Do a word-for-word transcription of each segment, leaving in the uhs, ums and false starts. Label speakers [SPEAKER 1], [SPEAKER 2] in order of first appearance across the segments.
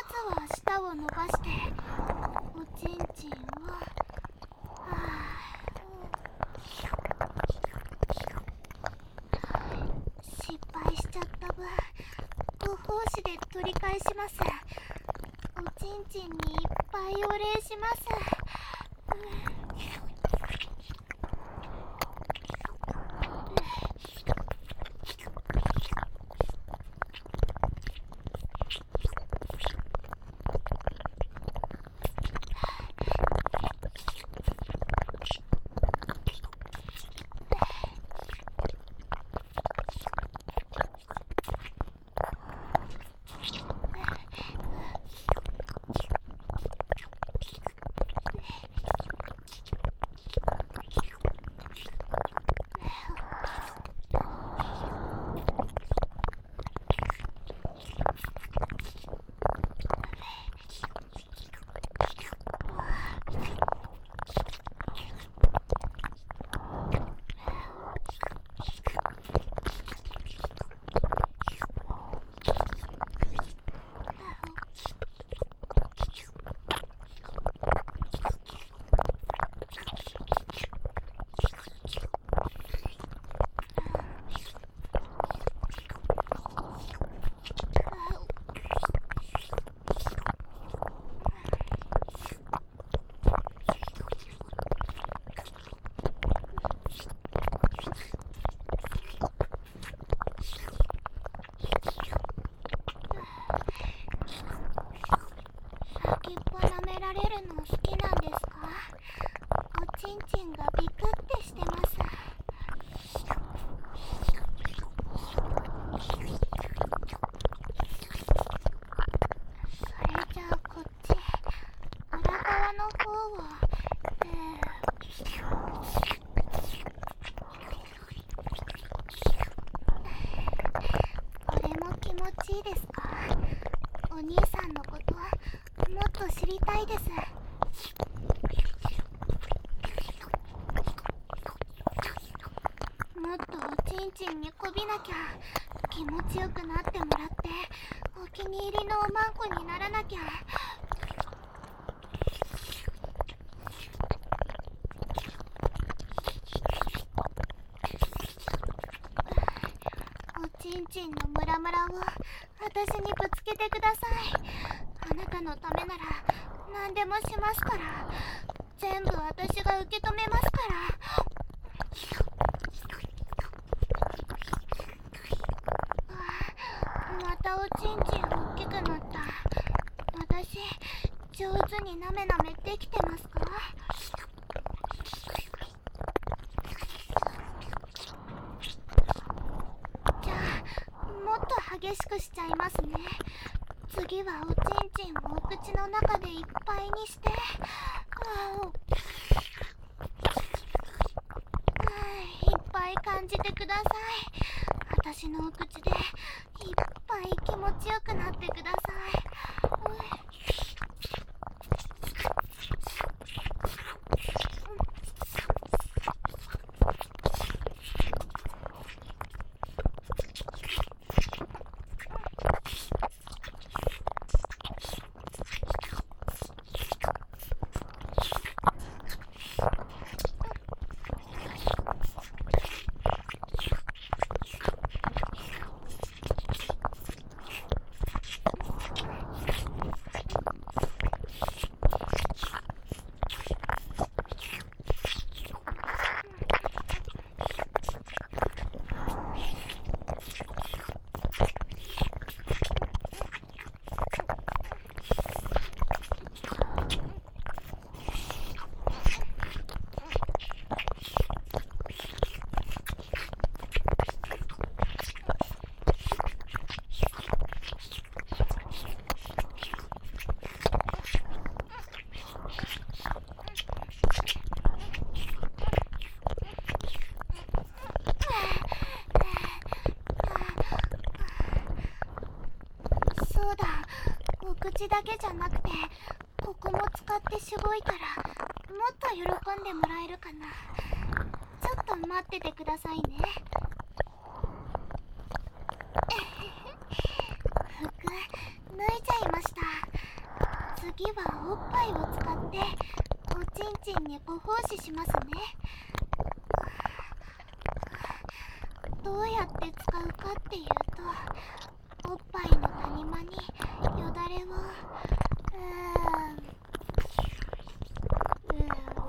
[SPEAKER 1] ずは舌を伸ばしておちんちんを、はあ、失敗しちゃった分、ご奉仕で取り返します。おちんちんにいっぱいお礼します。先っぽ舐められるの好きなんですか？おちんちんがビクってしてます。それじゃあこっち裏側の方を、えー、これも気持ちいいですか？お兄さんのこともっと知りたいです。もっとおちんちんにこびなきゃ、気持ちよくなってもらってお気に入りのおまんこにならなきゃ。おちんちんのムラムラを私にぶつけてください。あなたのためなら何でもしますから。全部私が受け止めますから。またおちんちん大きくなった。私上手になめなめできてますか？じゃあもっと激しくしちゃいますね。次はおちんちんをお口の中でいっぱいにして、あいっぱい感じてください。私のお口でいっぱい気持ちよくなってください。口だけじゃなくてここも使ってしごいたらもっと喜んでもらえるかな。ちょっと待っててくださいね。服脱いじゃいました。 次はおっぱいを使っておちんちんにご奉仕しますね。どうやって使うかっていうと、おっぱいの谷間によだれをうーんうーん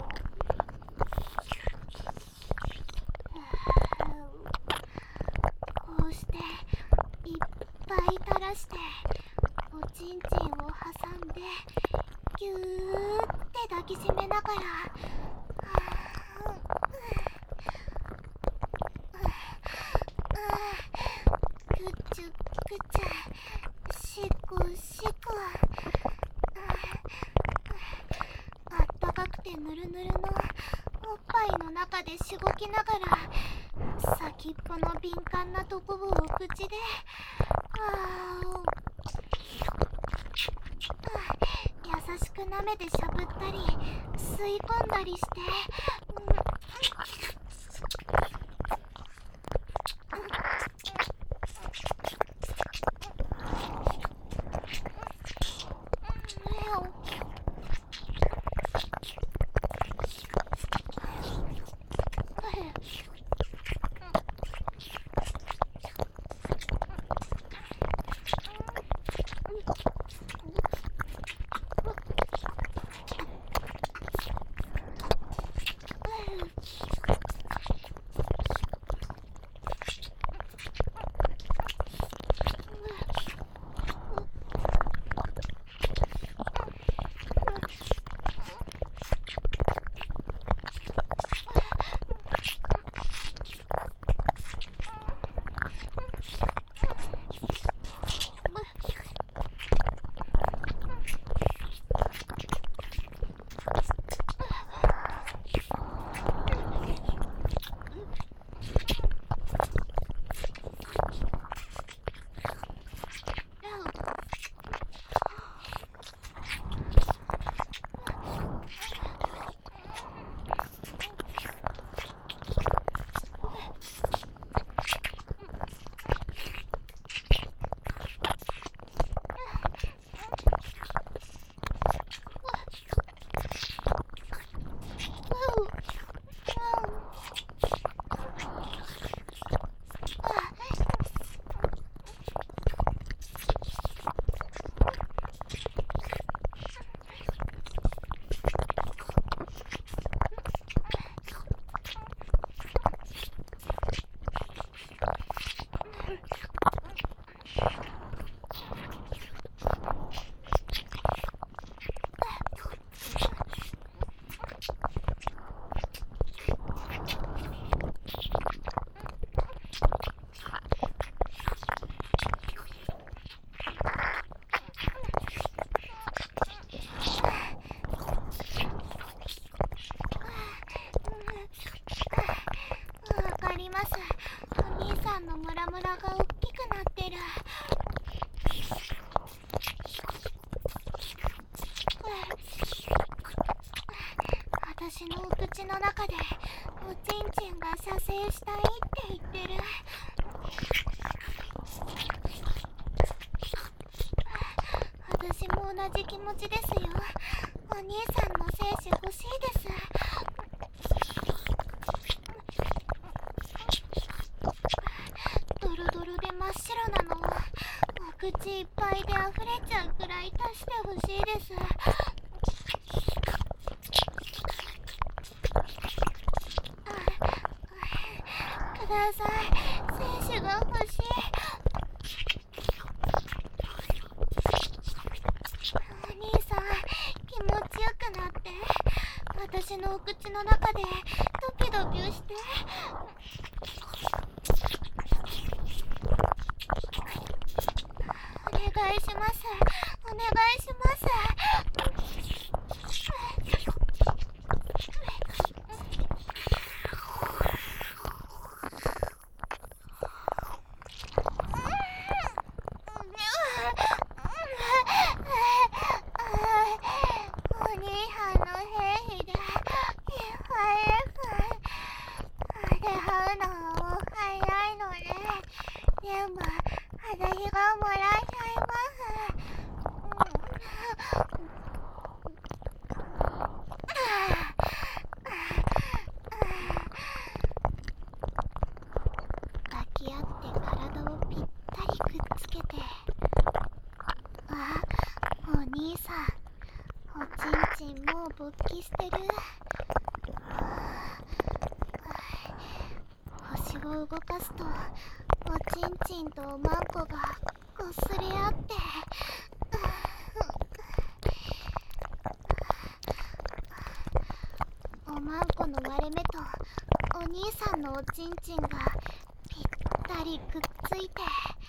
[SPEAKER 1] こうしていっぱい垂らしておちんちんを挟んでぎゅーって抱きしめながらぐちゅぐちゅしくしくあったかくてぬるぬるのおっぱいの中でしごきながら先っぽの敏感なところを口であー優しく舐めてしゃぶったり吸い込んだりして、私のお口の中でおちんちんが射精したいって言ってる。私も同じ気持ちですよ。お兄さんの精子欲しいです。ドロドロで真っ白なのをお口いっぱいで溢れちゃうくらい足してほしいです。ください、精子が欲しい。お兄さん、気持ちよくなって、私のお口の中でドキドキして。お願いします、お願いします。お兄さんの兵士でいっぱいです。で、 ちんもう勃起してる。星を動かすとおちんちんとおまんこがこすれ合って、おまんこの割れ目とお兄さんのおちんちんがぴったりくっついて、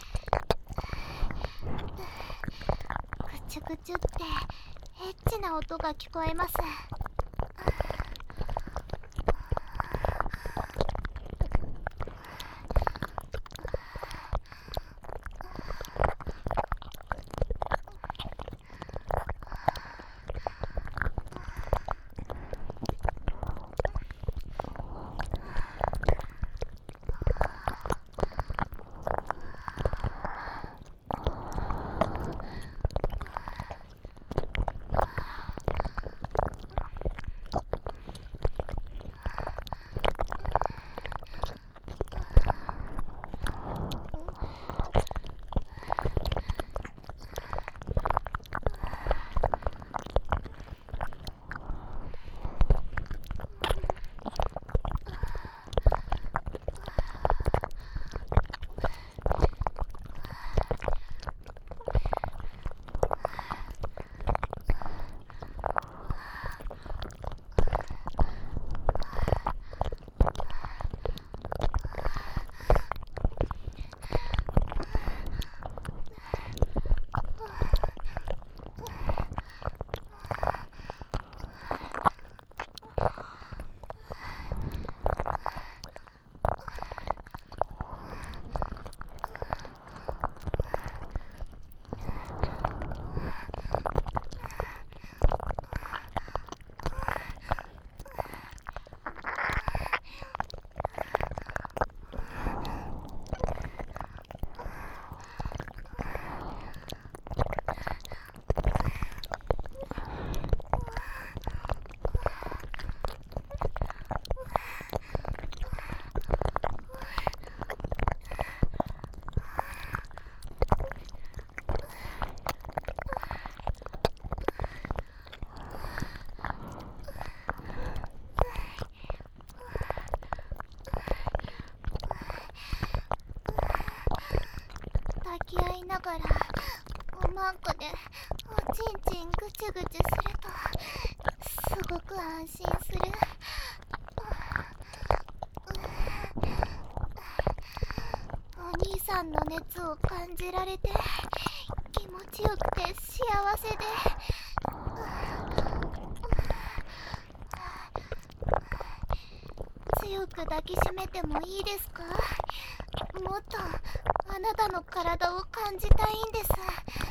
[SPEAKER 1] ぐちゅぐちゅってエッチな音が聞こえます。抱き合いながらおまんこでおちんちんぐちゅぐちゅするとすごく安心する。お兄さんの熱を感じられて気持ちよくて幸せで、強く抱きしめてもいいですか？もっとあなたの体を感じたいんです。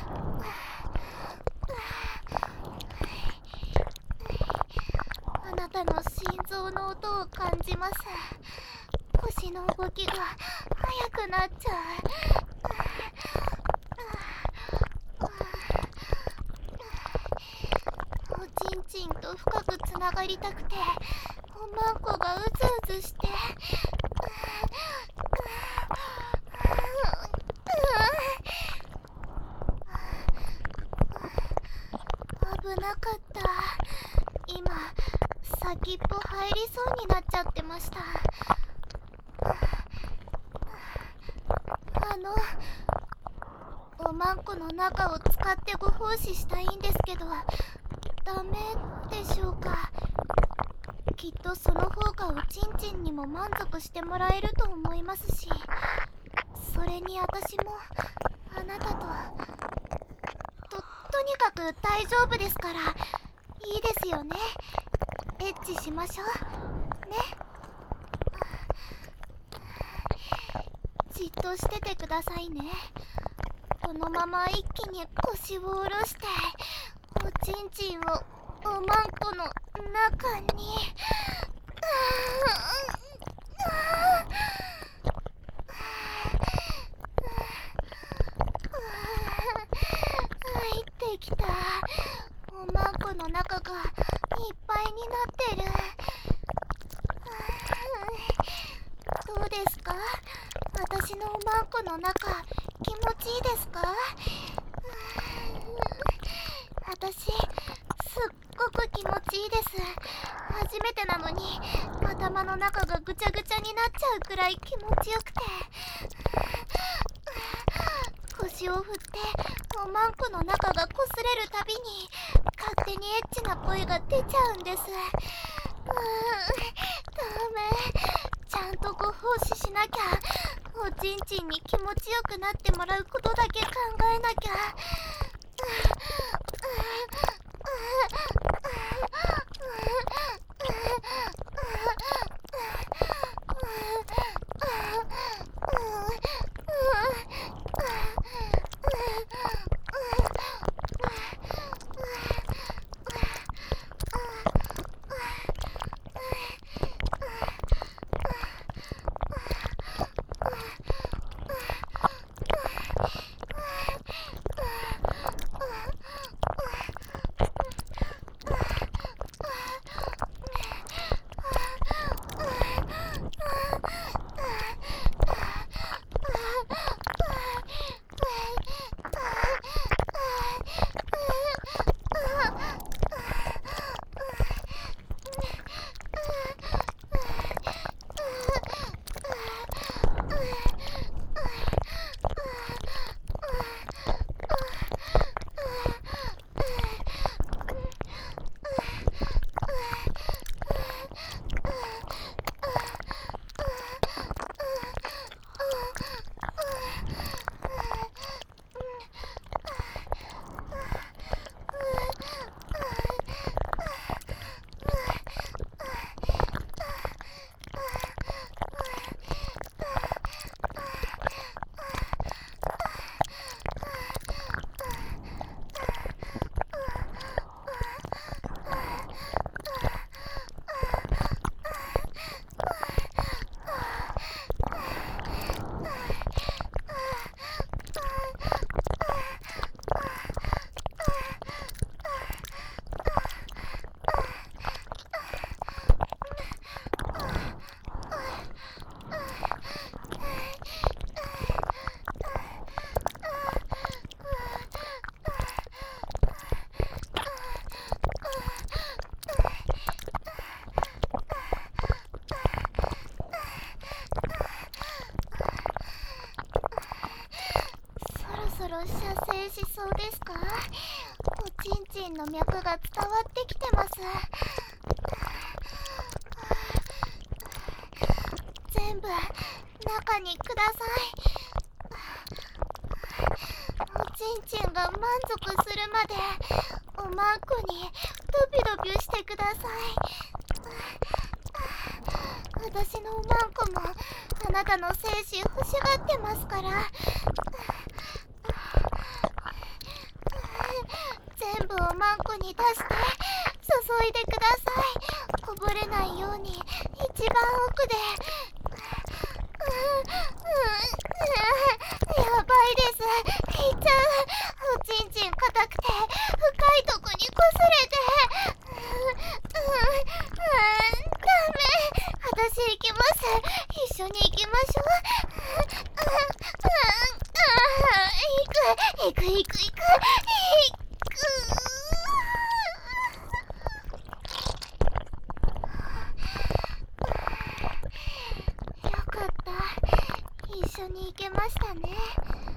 [SPEAKER 1] あなたの心臓の音を感じます。腰の動きが速くなっちゃう。おちんちんと深くつながりたくておまんこがうずうずして、危なかった。今先っぽ入りそうになっちゃってました。あのおまんこの中を使ってご奉仕したいんですけど、ダメでしょうか？きっとその方がおちんちんにも満足してもらえると思いますし、それに私もあなたとととにかく大丈夫ですから、いいですよね？エッチしましょうね。じっとしててくださいね。このまま一気に腰を下ろしておちんちんをおまんこの中に入ってきた。おまんこの中がいっぱいになってる。どうですか？私のおまんこの中気持ちいいですか？私すっごく気ゃうくらい気持ちよくて、腰を振っておまんこの中がこすれるたびに勝手にエッチな声が出ちゃうんです。うーん、ダメ。ちゃんとご奉仕しなきゃ。おちんちんに気持ちよくなってもらうことだけ考えなきゃ。そろ射精しそうですか？おちんちんの脈が伝わってきてます。全部中にください。おちんちんが満足するまでおまんこにドビドビしてください。私のおまんこもあなたの精子欲しがってますから。全部おまんこに出して注いでください。こぼれないように一番奥で。うんうん、やばいです。引いちゃう。おちんちん硬くて深いとこにこすれて。うんうんうん、ダメ。私行きます。一緒に行きましょう。うんうんうん、行く行く行く行く行く。よかった。一緒に行けましたね。